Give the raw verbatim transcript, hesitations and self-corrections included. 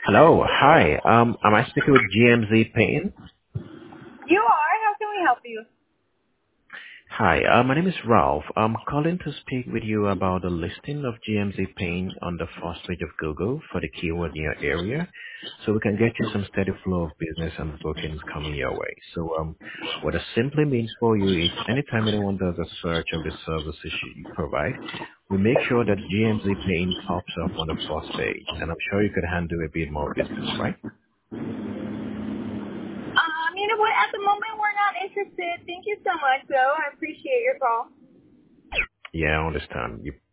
Hello. Hi. Um, am I speaking with G M Z Pain? You are? How can we help you? Hi. Uh, my name is Ralph. I'm calling to speak with you about the listing of G M Z Pain on the first page of Google for the keyword in your area, so we can get you some steady flow of business and bookings coming your way. So, um, what it simply means for you is anytime anyone does a search of the services you provide, we make sure that G M Z Pain pops up on the first page, and I'm sure you could handle a bit more business, right? Um, you know what? At the moment, we're not interested. Thank you so much, though. I appreciate your call. Yeah, I understand. You